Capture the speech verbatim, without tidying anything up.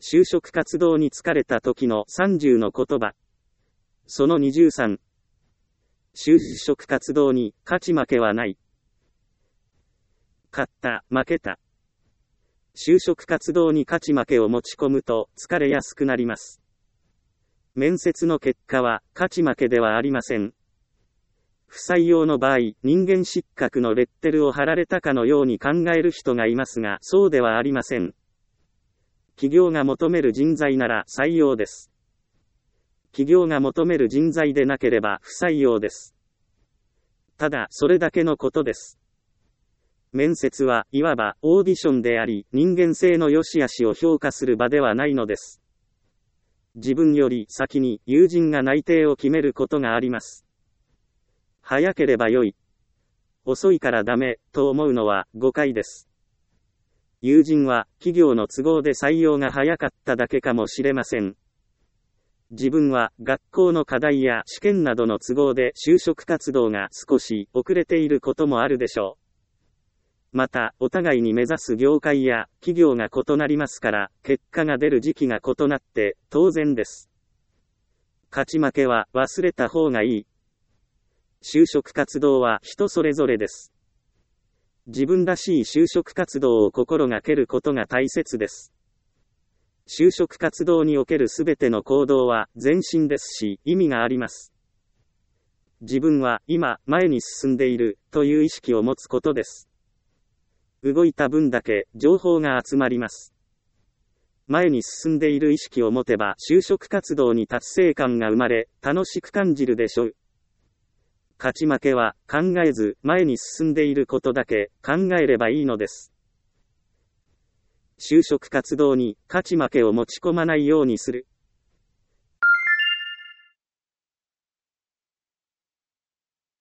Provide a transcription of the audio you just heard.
就職活動に疲れた時のさんじゅうの言葉。そのにじゅうさん。就職活動に勝ち負けはない。勝った、負けた。就職活動に勝ち負けを持ち込むと疲れやすくなります。面接の結果は勝ち負けではありません。不採用の場合、人間失格のレッテルを貼られたかのように考える人がいますが、そうではありません。企業が求める人材なら採用です。企業が求める人材でなければ不採用です。ただ、それだけのことです。面接はいわばオーディションであり、人間性の良し悪しを評価する場ではないのです。自分より先に友人が内定を決めることがあります。早ければ良い。遅いからダメ、と思うのは誤解です。友人は企業の都合で採用が早かっただけかもしれません。自分は学校の課題や試験などの都合で就職活動が少し遅れていることもあるでしょう。また、お互いに目指す業界や企業が異なりますから、結果が出る時期が異なって当然です。勝ち負けは忘れた方がいい。就職活動は人それぞれです。自分らしい就職活動を心がけることが大切です。就職活動におけるすべての行動は前進ですし、意味があります。自分は今、前に進んでいるという意識を持つことです。動いた分だけ情報が集まります。前に進んでいる意識を持てば就職活動に達成感が生まれ、楽しく感じるでしょう。勝ち負けは考えず前に進んでいることだけ考えればいいのです。就職活動に勝ち負けを持ち込まないようにする。